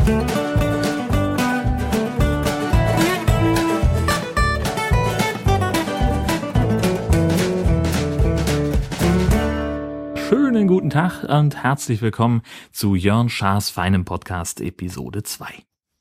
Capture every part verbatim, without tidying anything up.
Schönen guten Tag und herzlich willkommen zu Jörn Schaas feinem Podcast Episode zwei.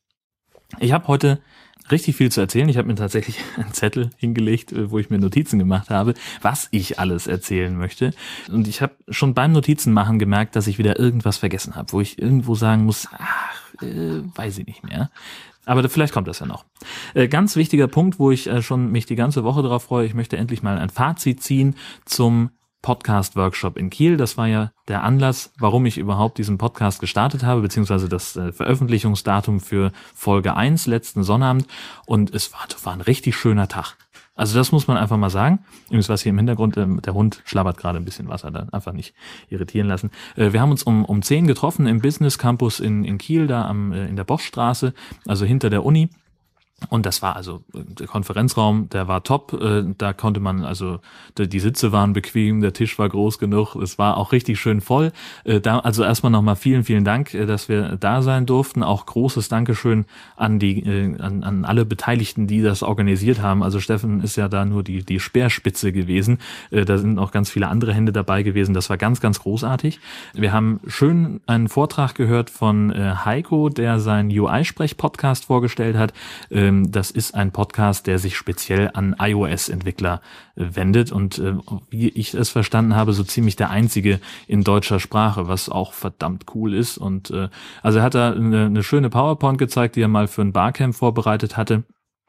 Ich habe heute richtig viel zu erzählen. Ich habe mir tatsächlich einen Zettel hingelegt, wo ich mir Notizen gemacht habe, was ich alles erzählen möchte. Und ich habe schon beim Notizenmachen gemerkt, dass ich wieder irgendwas vergessen habe, wo ich irgendwo sagen muss, ach, äh, weiß ich nicht mehr. Aber vielleicht kommt das ja noch. Äh, ganz wichtiger Punkt, wo ich äh, schon mich die ganze Woche darauf freue, ich möchte endlich mal ein Fazit ziehen zum Podcast-Workshop in Kiel. Das war ja der Anlass, warum ich überhaupt diesen Podcast gestartet habe, beziehungsweise das äh, Veröffentlichungsdatum für Folge eins letzten Sonnabend. Und es war, war ein richtig schöner Tag. Also das muss man einfach mal sagen. Übrigens, was hier im Hintergrund, äh, der Hund schlabbert gerade ein bisschen Wasser, dann einfach nicht irritieren lassen. Äh, wir haben uns um um zehn getroffen im Business Campus in in Kiel, da am äh, in der Boschstraße, also hinter der Uni. Und das war also, der Konferenzraum, der war top, da konnte man, also die Sitze waren bequem, der Tisch war groß genug, es war auch richtig schön voll. Da, also erstmal nochmal vielen, vielen Dank, dass wir da sein durften. Auch großes Dankeschön an die, an, an alle Beteiligten, die das organisiert haben. Also Steffen ist ja da nur die, die Speerspitze gewesen. Da sind auch ganz viele andere Hände dabei gewesen. Das war ganz, ganz großartig. Wir haben schön einen Vortrag gehört von Heiko, der seinen U I-Sprech-Podcast vorgestellt hat. Das ist ein Podcast, der sich speziell an iOS-Entwickler wendet und äh, wie ich es verstanden habe, so ziemlich der einzige in deutscher Sprache, was auch verdammt cool ist. Und äh, also er hat da eine, eine schöne PowerPoint gezeigt, die er mal für ein Barcamp vorbereitet hatte.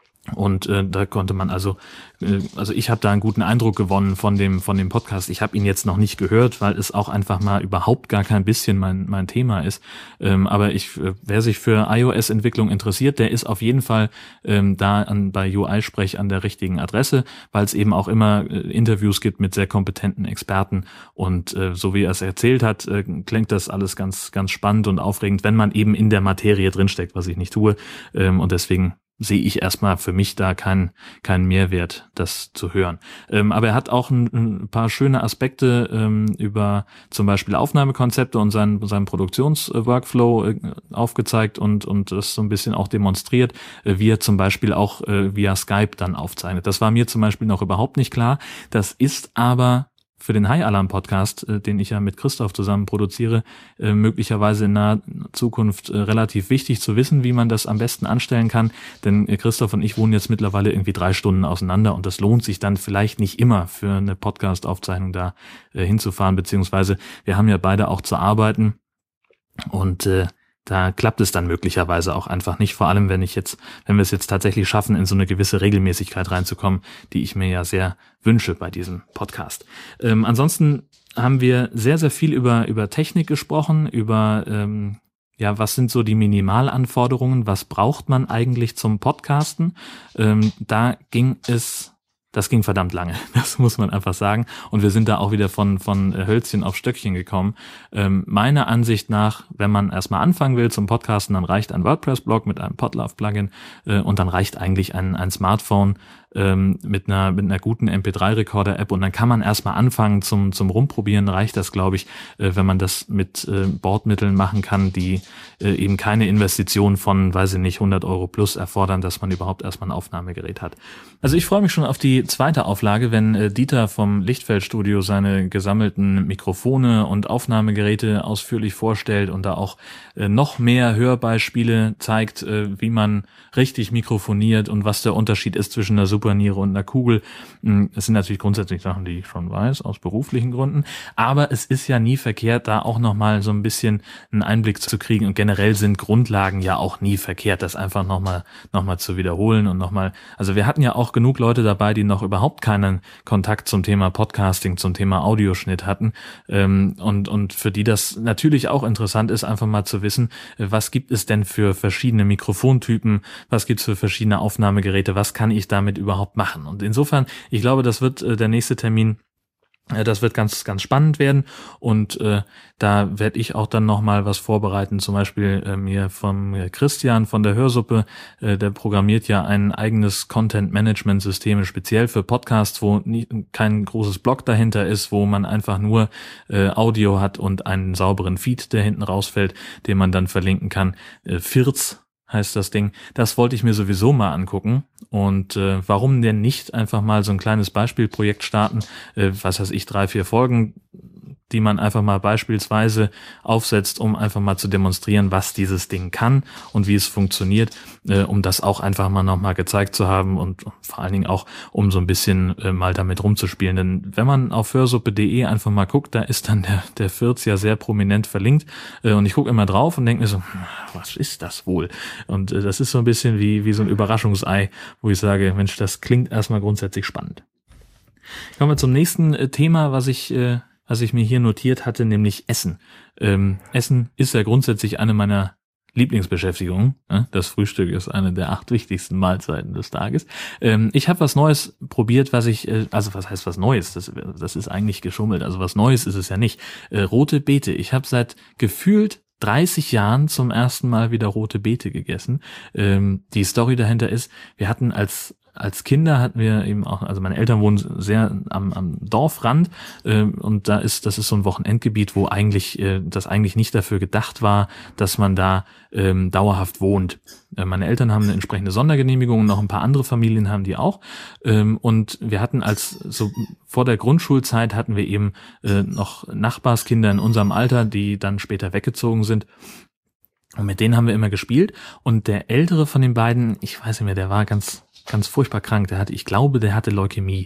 Und äh, da konnte man also, äh, also ich habe da einen guten Eindruck gewonnen von dem von dem Podcast. Ich habe ihn jetzt noch nicht gehört, weil es auch einfach mal überhaupt gar kein bisschen mein mein Thema ist. Ähm, aber ich, äh, wer sich für iOS-Entwicklung interessiert, der ist auf jeden Fall ähm, da an bei U I-Sprech an der richtigen Adresse, weil es eben auch immer äh, Interviews gibt mit sehr kompetenten Experten. Und äh, so wie er es erzählt hat, äh, klingt das alles ganz ganz spannend und aufregend, wenn man eben in der Materie drinsteckt, was ich nicht tue. Ähm, und deswegen sehe ich erstmal für mich da keinen keinen Mehrwert, das zu hören. Ähm, aber er hat auch ein, ein paar schöne Aspekte ähm, über zum Beispiel Aufnahmekonzepte und seinen, seinen Produktionsworkflow äh, aufgezeigt und und das so ein bisschen auch demonstriert, äh, wie er zum Beispiel auch äh, via Skype dann aufzeichnet. Das war mir zum Beispiel noch überhaupt nicht klar. Das ist aber für den High Alarm Podcast, äh, den ich ja mit Christoph zusammen produziere, äh, möglicherweise in naher Zukunft äh, relativ wichtig zu wissen, wie man das am besten anstellen kann. Denn äh, Christoph und ich wohnen jetzt mittlerweile irgendwie drei Stunden auseinander und das lohnt sich dann vielleicht nicht immer für eine Podcast-Aufzeichnung da äh, hinzufahren, beziehungsweise wir haben ja beide auch zu arbeiten und äh, da klappt es dann möglicherweise auch einfach nicht, vor allem wenn ich jetzt, wenn wir es jetzt tatsächlich schaffen, in so eine gewisse Regelmäßigkeit reinzukommen, die ich mir ja sehr wünsche bei diesem Podcast. Ähm, ansonsten haben wir sehr, sehr viel über über Technik gesprochen, über ähm, ja, was sind so die Minimalanforderungen, was braucht man eigentlich zum Podcasten? Ähm, da ging es Das ging verdammt lange, das muss man einfach sagen. Und wir sind da auch wieder von von Hölzchen auf Stöckchen gekommen. Ähm, meiner Ansicht nach, wenn man erstmal anfangen will zum Podcasten, dann reicht ein WordPress-Blog mit einem Podlove-Plugin äh, und dann reicht eigentlich ein, ein Smartphone ähm, mit einer mit einer guten M P drei Recorder-App und dann kann man erstmal anfangen zum zum Rumprobieren. Reicht das, glaube ich, äh, wenn man das mit äh, Bordmitteln machen kann, die äh, eben keine Investition von, weiß ich nicht, hundert Euro plus erfordern, dass man überhaupt erstmal ein Aufnahmegerät hat. Also ich freue mich schon auf die zweite Auflage, wenn äh, Dieter vom Lichtfeldstudio seine gesammelten Mikrofone und Aufnahmegeräte ausführlich vorstellt und da auch äh, noch mehr Hörbeispiele zeigt, äh, wie man richtig mikrofoniert und was der Unterschied ist zwischen einer Superniere und einer Kugel. Das sind natürlich grundsätzlich Sachen, die ich schon weiß, aus beruflichen Gründen, aber es ist ja nie verkehrt, da auch nochmal so ein bisschen einen Einblick zu kriegen und generell sind Grundlagen ja auch nie verkehrt, das einfach nochmal noch mal zu wiederholen und nochmal, also wir hatten ja auch genug Leute dabei, die noch überhaupt keinen Kontakt zum Thema Podcasting, zum Thema Audioschnitt hatten und, und für die das natürlich auch interessant ist, einfach mal zu wissen, was gibt es denn für verschiedene Mikrofontypen, was gibt's für verschiedene Aufnahmegeräte, was kann ich damit überhaupt machen? Und insofern, ich glaube, das wird äh, der nächste Termin Das wird ganz, ganz spannend werden und äh, da werde ich auch dann nochmal was vorbereiten, zum Beispiel äh, mir vom Christian von der Hörsuppe, äh, der programmiert ja ein eigenes Content-Management-System speziell für Podcasts, wo nie, kein großes Block dahinter ist, wo man einfach nur äh, Audio hat und einen sauberen Feed, der hinten rausfällt, den man dann verlinken kann. Äh, Firz heißt das Ding. Das wollte ich mir sowieso mal angucken. Und äh, warum denn nicht einfach mal so ein kleines Beispielprojekt starten, äh, was weiß ich, drei, vier Folgen, die man einfach mal beispielsweise aufsetzt, um einfach mal zu demonstrieren, was dieses Ding kann und wie es funktioniert, äh, um das auch einfach mal nochmal gezeigt zu haben und vor allen Dingen auch, um so ein bisschen äh, mal damit rumzuspielen. Denn wenn man auf hörsuppe punkt de einfach mal guckt, da ist dann der, der Firz ja sehr prominent verlinkt äh, und ich gucke immer drauf und denke mir so, was ist das wohl? Und äh, das ist so ein bisschen wie, wie so ein Überraschungsei, wo ich sage, Mensch, das klingt erstmal grundsätzlich spannend. Kommen wir zum nächsten äh, Thema, was ich äh, was ich mir hier notiert hatte, nämlich Essen. Ähm, Essen ist ja grundsätzlich eine meiner Lieblingsbeschäftigungen. Ne? Das Frühstück ist eine der acht wichtigsten Mahlzeiten des Tages. Ähm, ich habe was Neues probiert, was ich, äh, also was heißt was Neues? Das, das ist eigentlich geschummelt. Also was Neues ist es ja nicht. Äh, rote Beete. Ich habe seit gefühlt dreißig Jahren zum ersten Mal wieder rote Beete gegessen. Ähm, die Story dahinter ist, wir hatten als Als Kinder hatten wir eben auch, also meine Eltern wohnen sehr am, am Dorfrand äh, und da ist, das ist so ein Wochenendgebiet, wo eigentlich äh, das eigentlich nicht dafür gedacht war, dass man da ähm, dauerhaft wohnt. Äh, meine Eltern haben eine entsprechende Sondergenehmigung und noch ein paar andere Familien haben die auch. Ähm, und wir hatten als so vor der Grundschulzeit hatten wir eben äh, noch Nachbarskinder in unserem Alter, die dann später weggezogen sind. Und mit denen haben wir immer gespielt. Und der ältere von den beiden, ich weiß nicht mehr, der war ganz ganz furchtbar krank. Der hatte, ich glaube, der hatte Leukämie.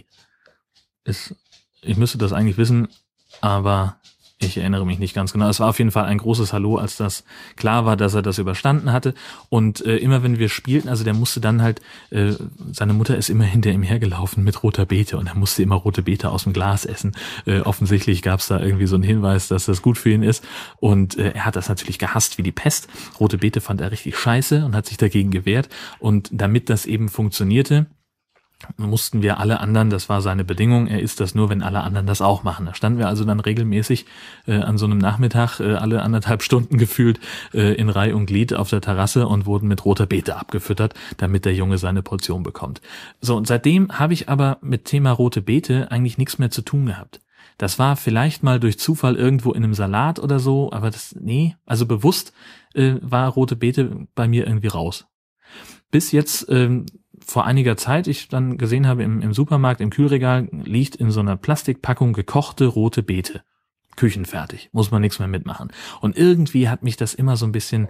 Ist, ich müsste das eigentlich wissen, aber ich erinnere mich nicht ganz genau. Es war auf jeden Fall ein großes Hallo, als das klar war, dass er das überstanden hatte. Und äh, immer wenn wir spielten, also der musste dann halt, äh, seine Mutter ist immer hinter ihm hergelaufen mit roter Beete und er musste immer rote Beete aus dem Glas essen. Äh, offensichtlich gab es da irgendwie so einen Hinweis, dass das gut für ihn ist. Und äh, er hat das natürlich gehasst wie die Pest. Rote Beete fand er richtig scheiße und hat sich dagegen gewehrt. Und damit das eben funktionierte, mussten wir alle anderen, das war seine Bedingung, er isst das nur, wenn alle anderen das auch machen. Da standen wir also dann regelmäßig äh, an so einem Nachmittag, äh, alle anderthalb Stunden gefühlt, äh, in Reih und Glied auf der Terrasse und wurden mit roter Beete abgefüttert, damit der Junge seine Portion bekommt. So, und seitdem habe ich aber mit Thema rote Beete eigentlich nichts mehr zu tun gehabt. Das war vielleicht mal durch Zufall irgendwo in einem Salat oder so, aber das, nee, also bewusst äh, war rote Beete bei mir irgendwie raus. Bis jetzt, ähm, vor einiger Zeit ich dann gesehen habe, im, im Supermarkt, im Kühlregal liegt in so einer Plastikpackung gekochte rote Beete. Küchenfertig, muss man nichts mehr mitmachen. Und irgendwie hat mich das immer so ein bisschen,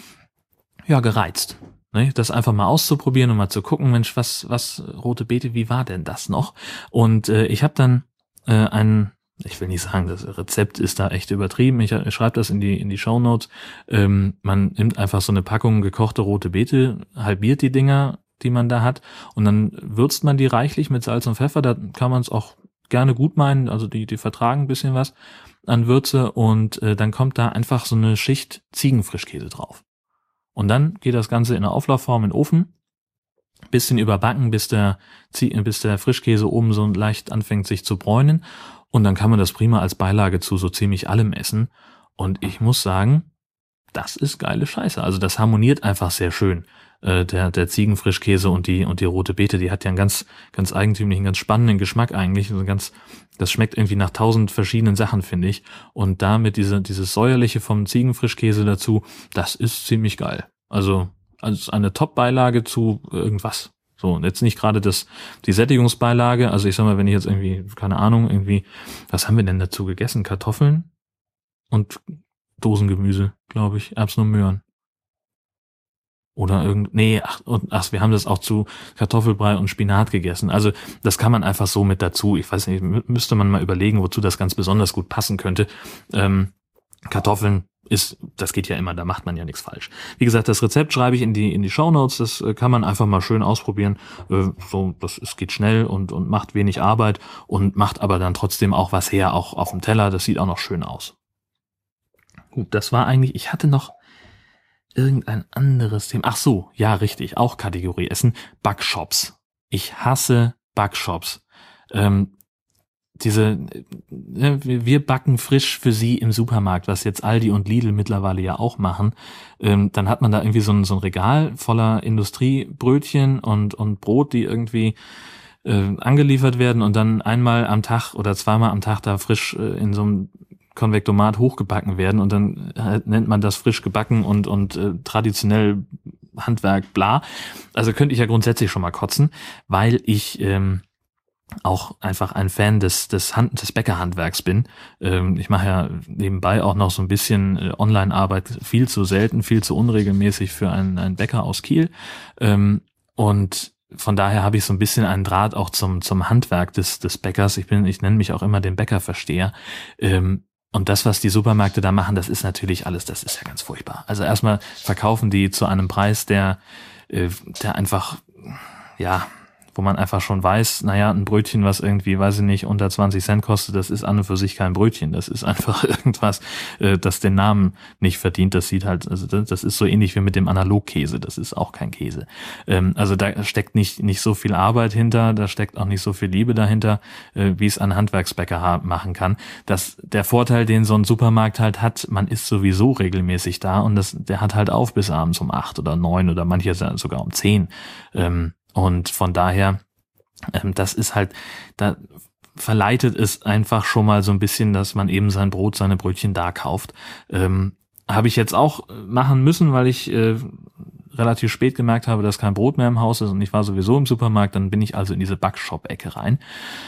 ja, gereizt. Ne? Das einfach mal auszuprobieren und mal zu gucken, Mensch, was, was, rote Beete, wie war denn das noch? Und äh, ich habe dann äh, einen, ich will nicht sagen, das Rezept ist da echt übertrieben, ich, ich schreibe das in die in die Shownotes, ähm, man nimmt einfach so eine Packung gekochte rote Beete, halbiert die Dinger, die man da hat, und dann würzt man die reichlich mit Salz und Pfeffer, da kann man es auch gerne gut meinen, also die die vertragen ein bisschen was an Würze, und äh, dann kommt da einfach so eine Schicht Ziegenfrischkäse drauf. Und dann geht das Ganze in einer Auflaufform in den Ofen, bisschen überbacken, bis der bis der Frischkäse oben so leicht anfängt sich zu bräunen, und dann kann man das prima als Beilage zu so ziemlich allem essen, und ich muss sagen, das ist geile Scheiße. Also das harmoniert einfach sehr schön. Äh, der der Ziegenfrischkäse und die und die rote Beete, die hat ja einen ganz ganz eigentümlichen, ganz spannenden Geschmack eigentlich. Also ganz, das schmeckt irgendwie nach tausend verschiedenen Sachen, finde ich. Und damit diese dieses säuerliche vom Ziegenfrischkäse dazu, das ist ziemlich geil. Also als eine Top-Beilage zu irgendwas. So, und jetzt nicht gerade das die Sättigungsbeilage. Also ich sag mal, wenn ich jetzt irgendwie, keine Ahnung, irgendwie, was haben wir denn dazu gegessen? Kartoffeln und Dosengemüse, glaube ich, Erbsen und Möhren. Oder irgend, nee, ach, und, ach, wir haben das auch zu Kartoffelbrei und Spinat gegessen. Also das kann man einfach so mit dazu. Ich weiß nicht, müsste man mal überlegen, wozu das ganz besonders gut passen könnte. Ähm, Kartoffeln ist, das geht ja immer, da macht man ja nichts falsch. Wie gesagt, das Rezept schreibe ich in die in die Shownotes. Das äh, kann man einfach mal schön ausprobieren. Äh, so, das es geht schnell und und macht wenig Arbeit und macht aber dann trotzdem auch was her, auch auf dem Teller. Das sieht auch noch schön aus. Gut, das war eigentlich, ich hatte noch irgendein anderes Thema. Ach so, ja, richtig, auch Kategorie Essen. Backshops. Ich hasse Backshops. Ähm, diese, wir backen frisch für Sie im Supermarkt, was jetzt Aldi und Lidl mittlerweile ja auch machen, ähm, dann hat man da irgendwie so ein, so ein Regal voller Industriebrötchen und, und Brot, die irgendwie äh, angeliefert werden und dann einmal am Tag oder zweimal am Tag da frisch äh, in so einem Konvektomat hochgebacken werden und dann äh, nennt man das frisch gebacken und, und äh, traditionell Handwerk, bla. Also könnte ich ja grundsätzlich schon mal kotzen, weil ich ähm, auch einfach ein Fan des des, Hand, des Bäckerhandwerks bin. Ähm, ich mache ja nebenbei auch noch so ein bisschen äh, Online-Arbeit, viel zu selten, viel zu unregelmäßig für einen, einen Bäcker aus Kiel. Ähm, und von daher habe ich so ein bisschen einen Draht auch zum zum Handwerk des des Bäckers. Ich bin, ich nenne mich auch immer den Bäckerversteher. Ähm, und das, was die Supermärkte da machen, das ist natürlich alles, das ist ja ganz furchtbar. Also erstmal verkaufen die zu einem Preis, der äh, der einfach, ja, wo man einfach schon weiß, naja, ein Brötchen, was irgendwie, weiß ich nicht, unter zwanzig Cent kostet, das ist an und für sich kein Brötchen. Das ist einfach irgendwas, äh, das den Namen nicht verdient. Das sieht halt, also das, das ist so ähnlich wie mit dem Analogkäse. Das ist auch kein Käse. Ähm, also da steckt nicht nicht so viel Arbeit hinter, da steckt auch nicht so viel Liebe dahinter, äh, wie es ein Handwerksbäcker ha- machen kann. Das, der Vorteil, den so ein Supermarkt halt hat, man ist sowieso regelmäßig da und das, der hat halt auf bis abends um acht oder neun oder manche sogar um zehn. Ähm, Und von daher, ähm, das ist halt, da verleitet es einfach schon mal so ein bisschen, dass man eben sein Brot, seine Brötchen da kauft. Ähm, habe ich jetzt auch machen müssen, weil ich äh, relativ spät gemerkt habe, dass kein Brot mehr im Haus ist und ich war sowieso im Supermarkt, dann bin ich also in diese Backshop-Ecke rein.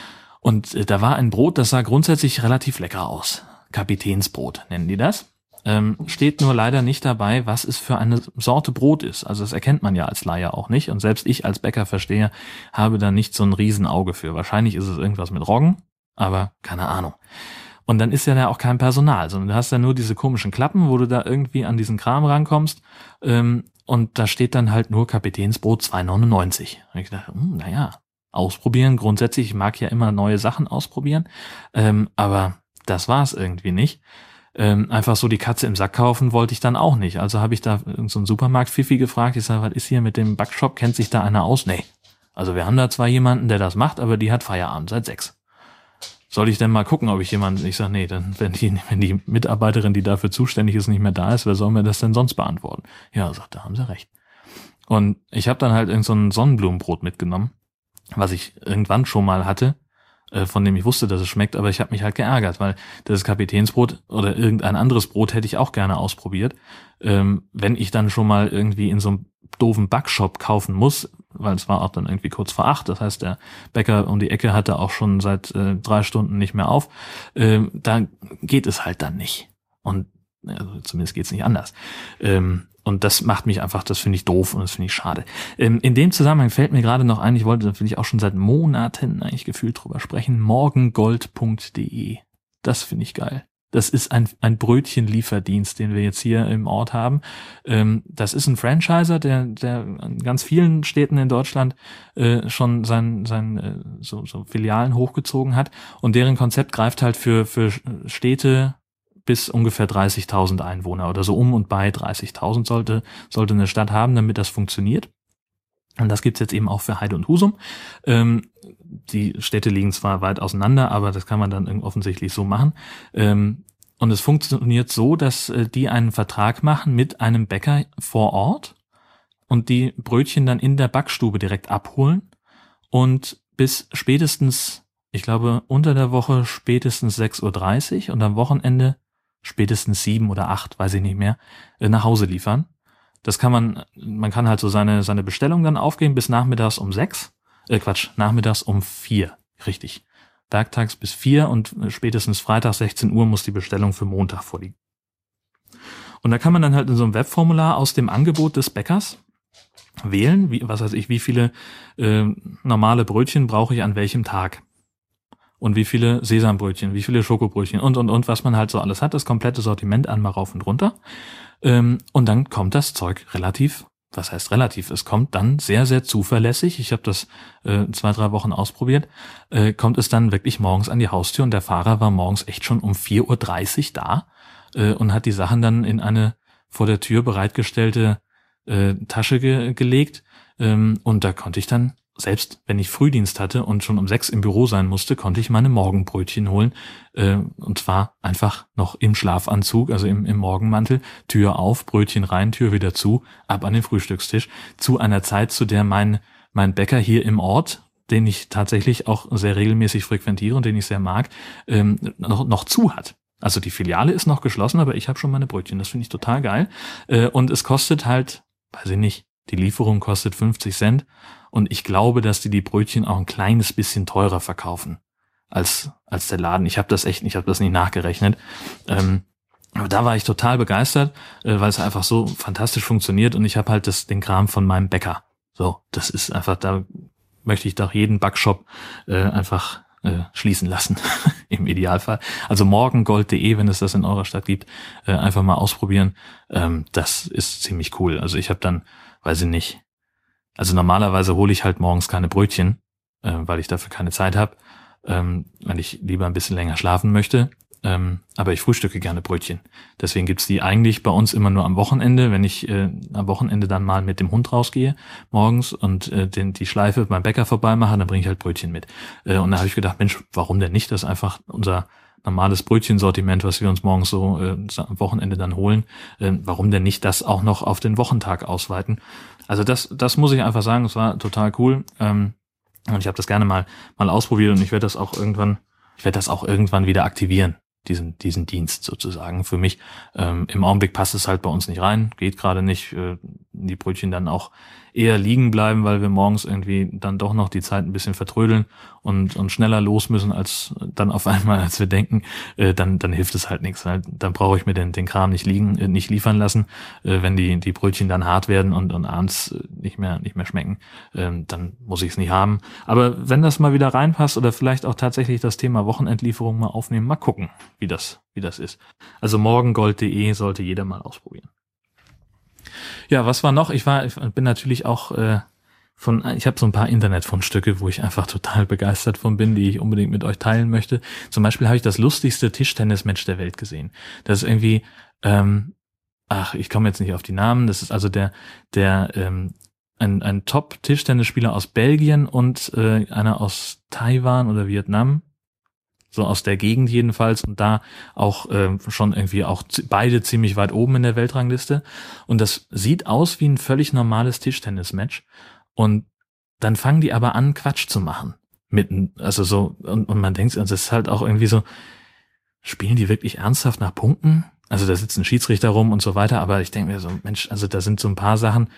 Und äh, da war ein Brot, das sah grundsätzlich relativ lecker aus. Kapitänsbrot nennen die das. Ähm, steht nur leider nicht dabei, was es für eine Sorte Brot ist. Also das erkennt man ja als Laie auch nicht. Und selbst ich als Bäckerversteher habe da nicht so ein Riesenauge für. Wahrscheinlich ist es irgendwas mit Roggen, aber keine Ahnung. Und dann ist ja da auch kein Personal, sondern du hast ja nur diese komischen Klappen, wo du da irgendwie an diesen Kram rankommst. Ähm, und da steht dann halt nur Kapitänsbrot zwei neunundneunzig. Und ich dachte, hm, naja, ausprobieren. Grundsätzlich, ich mag ja immer neue Sachen ausprobieren. Ähm, aber das war es irgendwie nicht. Ähm, einfach so die Katze im Sack kaufen wollte ich dann auch nicht. Also habe ich da so einen Supermarkt-Fifi gefragt. Ich sage, was ist hier mit dem Backshop? Kennt sich da einer aus? Nee. Also wir haben da zwar jemanden, der das macht, aber die hat Feierabend seit sechs. Soll ich denn mal gucken, ob ich jemanden... Ich sage, nee, dann wenn die, wenn die Mitarbeiterin, die dafür zuständig ist, nicht mehr da ist, wer soll mir das denn sonst beantworten? Ja, sagt, da haben sie recht. Und ich habe dann halt irgend so ein Sonnenblumenbrot mitgenommen, was ich irgendwann schon mal hatte, von dem ich wusste, dass es schmeckt, aber ich habe mich halt geärgert, weil das Kapitänsbrot oder irgendein anderes Brot hätte ich auch gerne ausprobiert. Ähm, wenn ich dann schon mal irgendwie in so einem doofen Backshop kaufen muss, weil es war auch dann irgendwie kurz vor acht, das heißt, der Bäcker um die Ecke hatte auch schon seit äh, drei Stunden nicht mehr auf, ähm, da geht es halt dann nicht. Und also zumindest geht's nicht anders. Ähm, Und das macht mich einfach, das finde ich doof und das finde ich schade. Ähm, in dem Zusammenhang fällt mir gerade noch ein, ich wollte, da will ich auch schon seit Monaten eigentlich gefühlt drüber sprechen, morgengold punkt de. Das finde ich geil. Das ist ein, ein Brötchenlieferdienst, den wir jetzt hier im Ort haben. Ähm, das ist ein Franchiser, der, der in ganz vielen Städten in Deutschland äh, schon sein, sein äh, so, so Filialen hochgezogen hat. Und deren Konzept greift halt für, für Städte bis ungefähr dreißigtausend Einwohner oder so um und bei dreißigtausend sollte, sollte eine Stadt haben, damit das funktioniert. Und das gibt's jetzt eben auch für Heide und Husum. Ähm, die Städte liegen zwar weit auseinander, aber das kann man dann offensichtlich so machen. Ähm, und es funktioniert so, dass äh, die einen Vertrag machen mit einem Bäcker vor Ort und die Brötchen dann in der Backstube direkt abholen und bis spätestens, ich glaube, unter der Woche spätestens sechs Uhr dreißig und am Wochenende spätestens sieben oder acht, weiß ich nicht mehr, nach Hause liefern. Das kann man, man kann halt so seine seine Bestellung dann aufgeben bis nachmittags um sechs, äh Quatsch, nachmittags um vier, richtig. Werktags bis vier und spätestens Freitag sechzehn Uhr muss die Bestellung für Montag vorliegen. Und da kann man dann halt in so einem Webformular aus dem Angebot des Bäckers wählen, wie, was weiß ich, wie viele äh, normale Brötchen brauche ich an welchem Tag. Und wie viele Sesambrötchen, wie viele Schokobrötchen und, und, und, was man halt so alles hat, das komplette Sortiment einmal rauf und runter. Ähm, und dann kommt das Zeug relativ, was heißt relativ, es kommt dann sehr, sehr zuverlässig, ich habe das äh, zwei, drei Wochen ausprobiert, äh, kommt es dann wirklich morgens an die Haustür und der Fahrer war morgens echt schon um vier Uhr dreißig da äh, und hat die Sachen dann in eine vor der Tür bereitgestellte äh, Tasche ge- gelegt ähm, und da konnte ich dann selbst wenn ich Frühdienst hatte und schon um sechs im Büro sein musste, konnte ich meine Morgenbrötchen holen. Äh, und zwar einfach noch im Schlafanzug, also im, im Morgenmantel, Tür auf, Brötchen rein, Tür wieder zu, ab an den Frühstückstisch. Zu einer Zeit, zu der mein, mein Bäcker hier im Ort, den ich tatsächlich auch sehr regelmäßig frequentiere und den ich sehr mag, ähm, noch, noch zu hat. Also die Filiale ist noch geschlossen, aber ich habe schon meine Brötchen. Das finde ich total geil. Äh, und es kostet halt, weiß ich nicht, die Lieferung kostet fünfzig Cent. Und ich glaube, dass die die Brötchen auch ein kleines bisschen teurer verkaufen als als der Laden. Ich habe das echt, ich habe das nicht nachgerechnet. Ähm, aber da war ich total begeistert, äh, weil es einfach so fantastisch funktioniert. Und ich habe halt das den Kram von meinem Bäcker. So, das ist einfach, da möchte ich doch jeden Backshop äh, einfach äh, schließen lassen, im Idealfall. Also morgengold punkt de, wenn es das in eurer Stadt gibt, äh, einfach mal ausprobieren. Ähm, das ist ziemlich cool. Also ich habe dann, weiß ich nicht, also normalerweise hole ich halt morgens keine Brötchen, äh, weil ich dafür keine Zeit habe, ähm, weil ich lieber ein bisschen länger schlafen möchte. Ähm, aber ich frühstücke gerne Brötchen. Deswegen gibt's die eigentlich bei uns immer nur am Wochenende, wenn ich äh, am Wochenende dann mal mit dem Hund rausgehe morgens und äh, den, die Schleife beim Bäcker vorbeimache, dann bringe ich halt Brötchen mit. Äh, und da habe ich gedacht, Mensch, warum denn nicht? Das ist einfach unser normales Brötchensortiment, was wir uns morgens so äh, am Wochenende dann holen. Äh, warum denn nicht das auch noch auf den Wochentag ausweiten? Also das, das muss ich einfach sagen, es war total cool. Ähm, und ich habe das gerne mal mal ausprobiert und ich werde das auch irgendwann, ich werde das auch irgendwann wieder aktivieren, diesen diesen Dienst sozusagen für mich. Ähm, im Augenblick passt es halt bei uns nicht rein, geht gerade nicht. Äh, die Brötchen dann auch eher liegen bleiben, weil wir morgens irgendwie dann doch noch die Zeit ein bisschen vertrödeln und und schneller los müssen als dann auf einmal, als wir denken. Äh, dann dann hilft es halt nichts. Halt. Dann brauche ich mir den den Kram nicht liegen, äh, nicht liefern lassen, äh, wenn die die Brötchen dann hart werden und und abends nicht mehr nicht mehr schmecken. Ähm, dann muss ich es nicht haben. Aber wenn das mal wieder reinpasst oder vielleicht auch tatsächlich das Thema Wochenendlieferung mal aufnehmen, mal gucken, wie das wie das ist. Also morgengold punkt de sollte jeder mal ausprobieren. Ja, was war noch? Ich war, ich bin natürlich auch äh, von, ich habe so ein paar Internetfundstücke, wo ich einfach total begeistert von bin, die ich unbedingt mit euch teilen möchte. Zum Beispiel habe ich das lustigste Tischtennismatch der Welt gesehen. Das ist irgendwie, ähm, ach, ich komme jetzt nicht auf die Namen. Das ist also der, der, ähm, ein, ein Top-Tischtennisspieler aus Belgien und äh, einer aus Taiwan oder Vietnam. So aus der Gegend jedenfalls und da auch äh, schon irgendwie auch z- beide ziemlich weit oben in der Weltrangliste. Und das sieht aus wie ein völlig normales Tischtennismatch. Und dann fangen die aber an, Quatsch zu machen. Mitten, also so, und, und man denkt, also das ist halt auch irgendwie so, spielen die wirklich ernsthaft nach Punkten? Also da sitzt ein Schiedsrichter rum und so weiter, aber ich denke mir so, Mensch, also da sind so ein paar Sachen,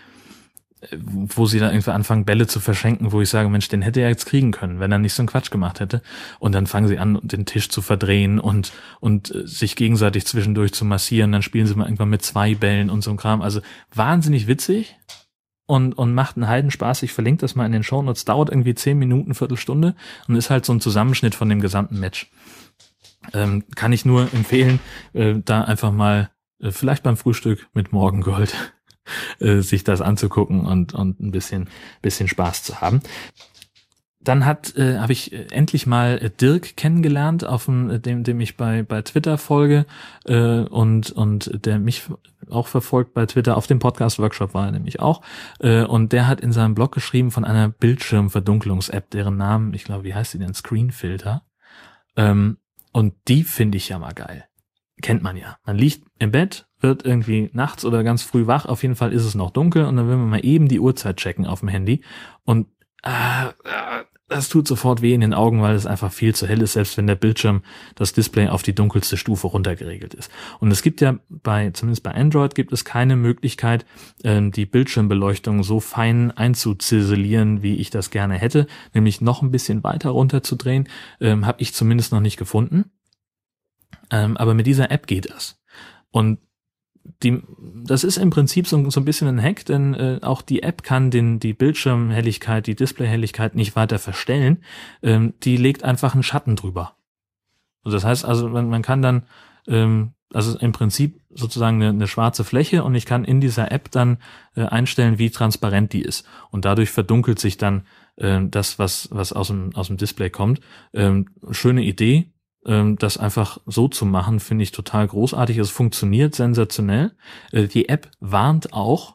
wo sie dann irgendwie anfangen, Bälle zu verschenken, wo ich sage, Mensch, den hätte er jetzt kriegen können, wenn er nicht so einen Quatsch gemacht hätte. Und dann fangen sie an, den Tisch zu verdrehen und und sich gegenseitig zwischendurch zu massieren. Dann spielen sie mal irgendwann mit zwei Bällen und so ein Kram. Also wahnsinnig witzig und und macht einen Heidenspaß. Ich verlinke das mal in den Shownotes. Dauert irgendwie zehn Minuten, Viertelstunde und ist halt so ein Zusammenschnitt von dem gesamten Match. Ähm, kann ich nur empfehlen, äh, da einfach mal äh, vielleicht beim Frühstück mit Morgengold sich das anzugucken und und ein bisschen bisschen Spaß zu haben. Dann hat äh, habe ich endlich mal Dirk kennengelernt, auf dem dem dem ich bei bei Twitter folge äh, und und der mich auch verfolgt bei Twitter. Auf dem Podcast Workshop war er nämlich auch äh, und der hat in seinem Blog geschrieben von einer Bildschirmverdunklungs-App, deren Namen, ich glaube, wie heißt die denn, Screenfilter. Ähm, und die finde ich ja mal geil. Kennt man ja. Man liegt im Bett, wird irgendwie nachts oder ganz früh wach, auf jeden Fall ist es noch dunkel und dann will man mal eben die Uhrzeit checken auf dem Handy und äh, äh, das tut sofort weh in den Augen, weil es einfach viel zu hell ist, selbst wenn der Bildschirm, das Display auf die dunkelste Stufe runtergeregelt ist. Und es gibt ja bei, zumindest bei Android, gibt es keine Möglichkeit, äh, die Bildschirmbeleuchtung so fein einzuziselieren, wie ich das gerne hätte, nämlich noch ein bisschen weiter runterzudrehen, ähm, habe ich zumindest noch nicht gefunden. Ähm, aber mit dieser App geht das. Und die, das ist im Prinzip so, so ein bisschen ein Hack, denn äh, auch die App kann den die Bildschirmhelligkeit, die Displayhelligkeit nicht weiter verstellen. Ähm, die legt einfach einen Schatten drüber. Und das heißt also, man, man kann dann, ähm, also im Prinzip sozusagen eine, eine schwarze Fläche und ich kann in dieser App dann äh, einstellen, wie transparent die ist. Und dadurch verdunkelt sich dann äh, das, was was aus dem aus dem Display kommt. Ähm, schöne Idee. Das einfach so zu machen, finde ich total großartig. Es funktioniert sensationell. Die App warnt auch,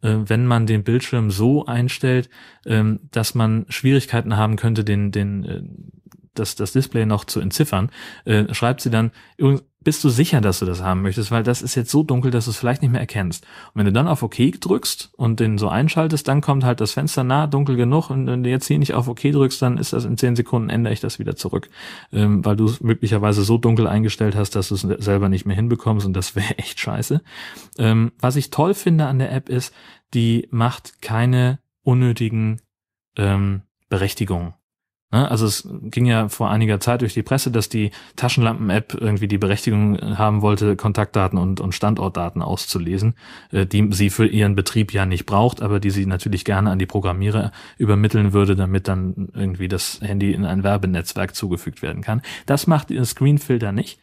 äh, wenn man den Bildschirm so einstellt, ähm, dass man Schwierigkeiten haben könnte, den, den, äh, das, das Display noch zu entziffern, äh, schreibt sie dann, bist du sicher, dass du das haben möchtest, weil das ist jetzt so dunkel, dass du es vielleicht nicht mehr erkennst. Und wenn du dann auf OK drückst und den so einschaltest, dann kommt halt das Fenster nah, dunkel genug, und wenn du jetzt hier nicht auf OK drückst, dann ist das in zehn Sekunden, ändere ich das wieder zurück, ähm, weil du es möglicherweise so dunkel eingestellt hast, dass du es selber nicht mehr hinbekommst, und das wäre echt scheiße. Ähm, was ich toll finde an der App ist, die macht keine unnötigen ähm, Berechtigungen. Also es ging ja vor einiger Zeit durch die Presse, dass die Taschenlampen-App irgendwie die Berechtigung haben wollte, Kontaktdaten und, und Standortdaten auszulesen, die sie für ihren Betrieb ja nicht braucht, aber die sie natürlich gerne an die Programmierer übermitteln würde, damit dann irgendwie das Handy in ein Werbenetzwerk zugefügt werden kann. Das macht ihr Screenfilter nicht.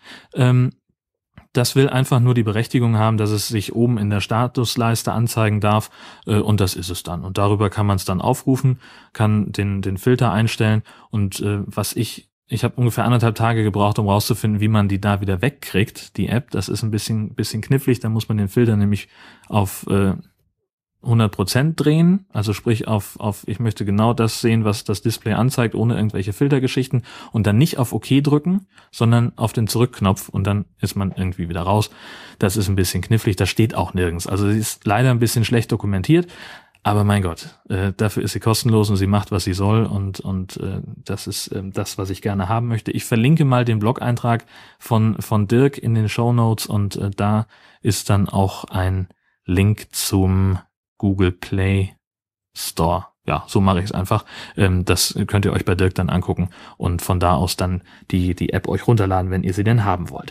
Das will einfach nur die Berechtigung haben, dass es sich oben in der Statusleiste anzeigen darf, äh, und das ist es dann. Und darüber kann man es dann aufrufen, kann den den Filter einstellen, und äh, was ich, ich habe ungefähr anderthalb Tage gebraucht, um rauszufinden, wie man die da wieder wegkriegt, die App. Das ist ein bisschen bisschen knifflig, da muss man den Filter nämlich auf äh, hundert Prozent drehen, also sprich auf, auf, ich möchte genau das sehen, was das Display anzeigt, ohne irgendwelche Filtergeschichten, und dann nicht auf OK drücken, sondern auf den Zurückknopf, und dann ist man irgendwie wieder raus. Das ist ein bisschen knifflig, das steht auch nirgends. Also sie ist leider ein bisschen schlecht dokumentiert, aber mein Gott, äh, dafür ist sie kostenlos und sie macht, was sie soll, und und äh, das ist äh, das, was ich gerne haben möchte. Ich verlinke mal den Blog-Eintrag von von Dirk in den Shownotes, und äh, da ist dann auch ein Link zum Google Play Store. Ja, so mache ich es einfach. Ähm, das könnt ihr euch bei Dirk dann angucken und von da aus dann die die App euch runterladen, wenn ihr sie denn haben wollt.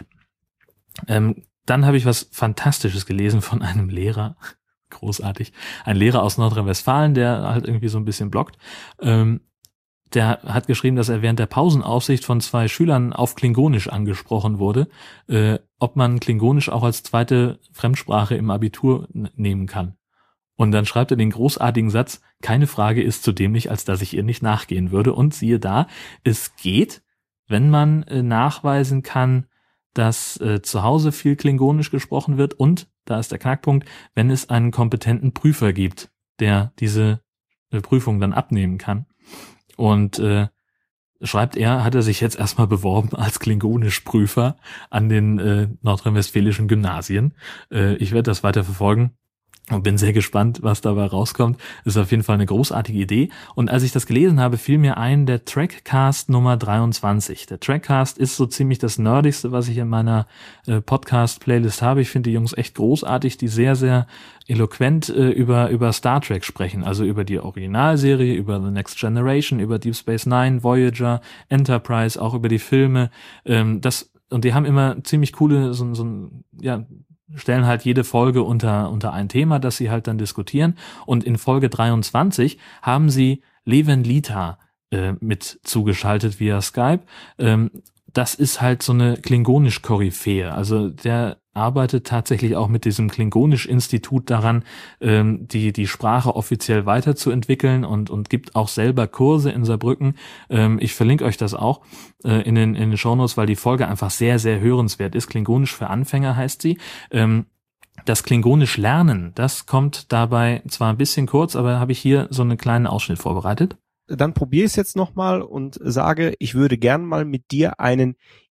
Ähm, dann habe ich was Fantastisches gelesen von einem Lehrer. Großartig. Ein Lehrer aus Nordrhein-Westfalen, der halt irgendwie so ein bisschen bloggt. Ähm, der hat geschrieben, dass er während der Pausenaufsicht von zwei Schülern auf Klingonisch angesprochen wurde, äh, ob man Klingonisch auch als zweite Fremdsprache im Abitur n- nehmen kann. Und dann schreibt er den großartigen Satz, keine Frage ist so dämlich, als dass ich ihr nicht nachgehen würde. Und siehe da, es geht, wenn man äh, nachweisen kann, dass äh, zu Hause viel Klingonisch gesprochen wird, und, da ist der Knackpunkt, wenn es einen kompetenten Prüfer gibt, der diese äh, Prüfung dann abnehmen kann. Und äh, schreibt er, hat er sich jetzt erstmal beworben als Klingonisch-Prüfer an den äh, nordrhein-westfälischen Gymnasien. Äh, ich werde das weiter verfolgen. Und bin sehr gespannt, was dabei rauskommt. Ist auf jeden Fall eine großartige Idee. Und als ich das gelesen habe, fiel mir ein, der Trackcast Nummer dreiundzwanzig. Der Trackcast ist so ziemlich das Nerdigste, was ich in meiner äh, Podcast-Playlist habe. Ich finde die Jungs echt großartig, die sehr, sehr eloquent äh, über über Star Trek sprechen. Also über die Originalserie, über The Next Generation, über Deep Space Nine, Voyager, Enterprise, auch über die Filme. Ähm, das und die haben immer ziemlich coole, so, so ein, ja, stellen halt jede Folge unter unter ein Thema, das sie halt dann diskutieren. Und in Folge dreiundzwanzig haben sie Leven Lita äh, mit zugeschaltet via Skype. Ähm, das ist halt so eine Klingonisch-Koryphäe. Also der arbeitet tatsächlich auch mit diesem Klingonisch-Institut daran, ähm, die die Sprache offiziell weiterzuentwickeln, und und gibt auch selber Kurse in Saarbrücken. Ähm, ich verlinke euch das auch äh, in den in den Shownotes, weil die Folge einfach sehr, sehr hörenswert ist. Klingonisch für Anfänger heißt sie. Ähm, das Klingonisch lernen, das kommt dabei zwar ein bisschen kurz, aber habe ich hier so einen kleinen Ausschnitt vorbereitet. Dann probiere ich es jetzt nochmal und sage, ich würde gern mal mit dir einen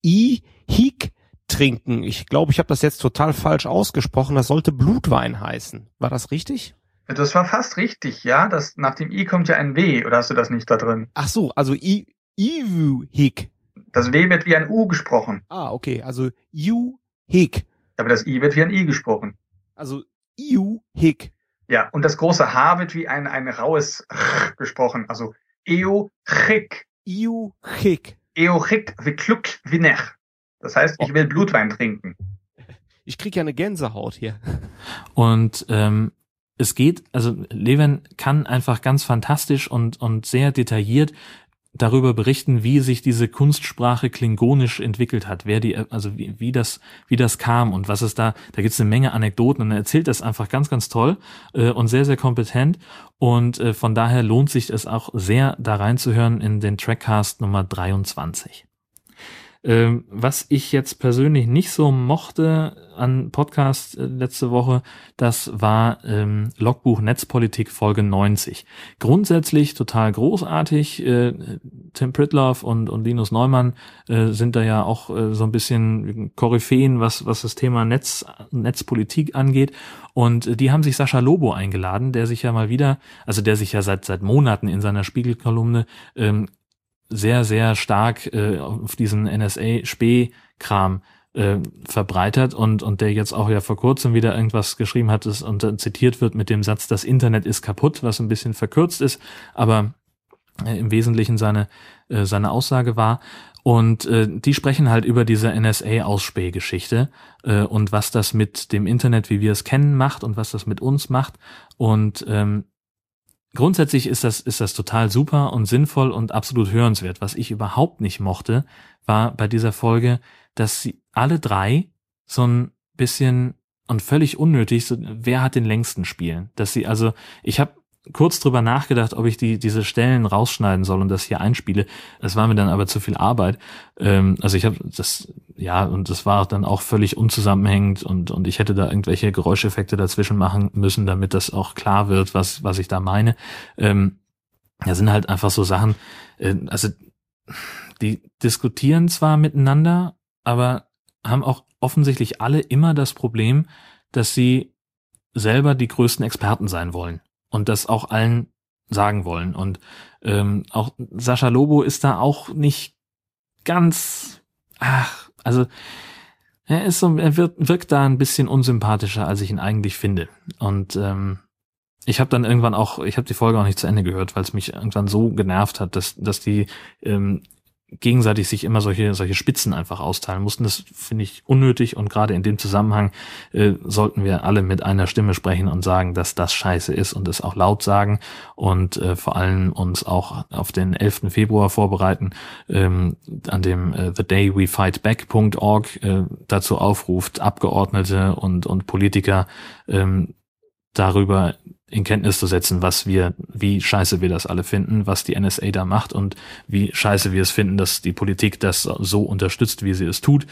I-Hik trinken. Ich glaube, ich habe das jetzt total falsch ausgesprochen. Das sollte Blutwein heißen. War das richtig? Das war fast richtig, ja. Das, nach dem I kommt ja ein W, oder hast du das nicht da drin? Ach so, also I, I-Hik. Das W wird wie ein U gesprochen. Ah, okay, also You-Hik. Aber das I wird wie ein I gesprochen. Also You-Hik. Ja, und das große H wird wie ein, ein raues R gesprochen. Also Eo-Chik. You-Hik. Eo-Chik wie Kluck wie Nech. Das heißt, ich will Blutwein trinken. Ich krieg ja eine Gänsehaut hier. Und ähm, es geht, also Leven kann einfach ganz fantastisch und und sehr detailliert darüber berichten, wie sich diese Kunstsprache Klingonisch entwickelt hat, wer die, also wie, wie das, wie das kam und was es da, da gibt's eine Menge Anekdoten, und er erzählt das einfach ganz, ganz toll äh, und sehr, sehr kompetent, und äh, von daher lohnt sich es auch sehr, da reinzuhören in den Trackcast Nummer dreiundzwanzig. Ähm, was ich jetzt persönlich nicht so mochte an Podcast äh, letzte Woche, das war ähm, Logbuch Netzpolitik Folge neunzig. Grundsätzlich total großartig. Äh, Tim Pritloff und, und Linus Neumann äh, sind da ja auch äh, so ein bisschen Koryphäen, was, was das Thema Netz, Netzpolitik angeht. Und äh, die haben sich Sascha Lobo eingeladen, der sich ja mal wieder, also der sich ja seit seit Monaten in seiner Spiegelkolumne ähm, sehr, sehr stark äh, auf diesen N S A-Späh-Kram äh, verbreitert und und der jetzt auch ja vor kurzem wieder irgendwas geschrieben hat das, und dann zitiert wird mit dem Satz, das Internet ist kaputt, was ein bisschen verkürzt ist, aber äh, im Wesentlichen seine äh, seine Aussage war. Und äh, die sprechen halt über diese N S A-Ausspähgeschichte äh, und was das mit dem Internet, wie wir es kennen, macht und was das mit uns macht. Und ähm, grundsätzlich ist das, ist das total super und sinnvoll und absolut hörenswert. Was ich überhaupt nicht mochte, war bei dieser Folge, dass sie alle drei so ein bisschen und völlig unnötig, so, wer hat den längsten spielen. Dass sie also, ich habe kurz drüber nachgedacht, ob ich die diese Stellen rausschneiden soll und das hier einspiele. Das war mir dann aber zu viel Arbeit. Ähm, also ich habe das, ja, und das war dann auch völlig unzusammenhängend und und ich hätte da irgendwelche Geräuscheffekte dazwischen machen müssen, damit das auch klar wird, was was ich da meine. Ähm, ja, sind halt einfach so Sachen, äh, also die diskutieren zwar miteinander, aber haben auch offensichtlich alle immer das Problem, dass sie selber die größten Experten sein wollen. Und das auch allen sagen wollen. Und ähm, auch Sascha Lobo ist da auch nicht ganz, ach, also er ist so, er wird, wirkt da ein bisschen unsympathischer, als ich ihn eigentlich finde. Und ähm, ich habe dann irgendwann auch, ich habe die Folge auch nicht zu Ende gehört, weil es mich irgendwann so genervt hat, dass dass die ähm, gegenseitig sich immer solche solche Spitzen einfach austeilen mussten. Das finde ich unnötig und gerade in dem Zusammenhang äh, sollten wir alle mit einer Stimme sprechen und sagen, dass das scheiße ist und es auch laut sagen und äh, vor allem uns auch auf den elften Februar vorbereiten, ähm, an dem äh, the day we fight back punkt org äh, dazu aufruft, Abgeordnete und und Politiker ähm, darüber in Kenntnis zu setzen, was wir, wie scheiße wir das alle finden, was die N S A da macht und wie scheiße wir es finden, dass die Politik das so unterstützt, wie sie es tut.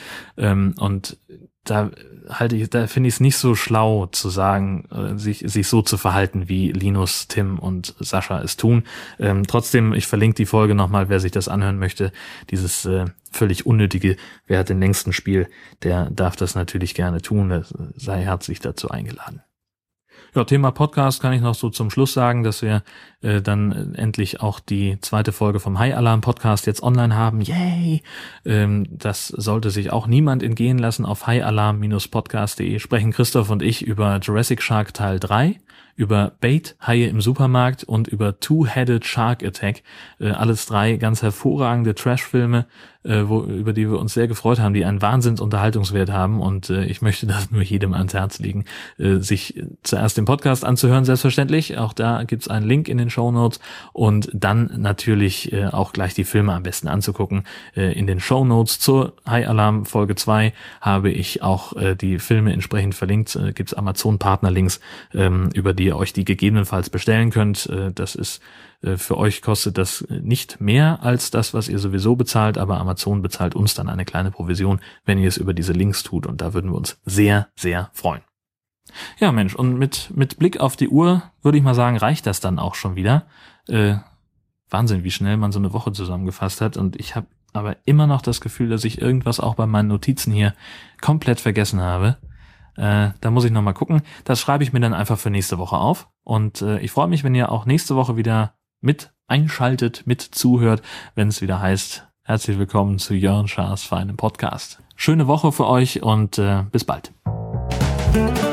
Und da halte ich, da finde ich es nicht so schlau zu sagen, sich sich so zu verhalten, wie Linus, Tim und Sascha es tun. Ähm, trotzdem, ich verlinke die Folge nochmal, wer sich das anhören möchte. Dieses äh, völlig unnötige, wer hat den längsten Spiel, der darf das natürlich gerne tun. Sei herzlich dazu eingeladen. Ja, Thema Podcast kann ich noch so zum Schluss sagen, dass wir äh, dann endlich auch die zweite Folge vom High Alarm Podcast jetzt online haben. Yay! Ähm, das sollte sich auch niemand entgehen lassen. Auf high alarm Bindestrich podcast punkt de sprechen Christoph und ich über Jurassic Shark Teil drei, über Bait-Haie im Supermarkt und über Two-Headed Shark Attack. Äh, alles drei ganz hervorragende Trash-Filme, äh, wo, über die wir uns sehr gefreut haben, die einen Wahnsinns-Unterhaltungswert haben und äh, ich möchte das nur jedem ans Herz legen, äh, sich zuerst den Podcast anzuhören, selbstverständlich. Auch da gibt's einen Link in den Shownotes und dann natürlich äh, auch gleich die Filme am besten anzugucken. Äh, in den Shownotes zur High Alarm Folge zwei habe ich auch äh, die Filme entsprechend verlinkt. Äh, gibt's Amazon-Partner-Links, ähm, über die ihr euch die gegebenenfalls bestellen könnt. Äh, das ist äh, für euch kostet das nicht mehr als das, was ihr sowieso bezahlt, aber Amazon bezahlt uns dann eine kleine Provision, wenn ihr es über diese Links tut und da würden wir uns sehr, sehr freuen. Ja, Mensch, und mit mit Blick auf die Uhr würde ich mal sagen, reicht das dann auch schon wieder. Äh, Wahnsinn, wie schnell man so eine Woche zusammengefasst hat und ich habe aber immer noch das Gefühl, dass ich irgendwas auch bei meinen Notizen hier komplett vergessen habe. Äh, da muss ich nochmal gucken. Das schreibe ich mir dann einfach für nächste Woche auf. Und äh, ich freue mich, wenn ihr auch nächste Woche wieder mit einschaltet, mit zuhört, wenn es wieder heißt, herzlich willkommen zu Jörn Schaas feinem Podcast. Schöne Woche für euch und äh, bis bald.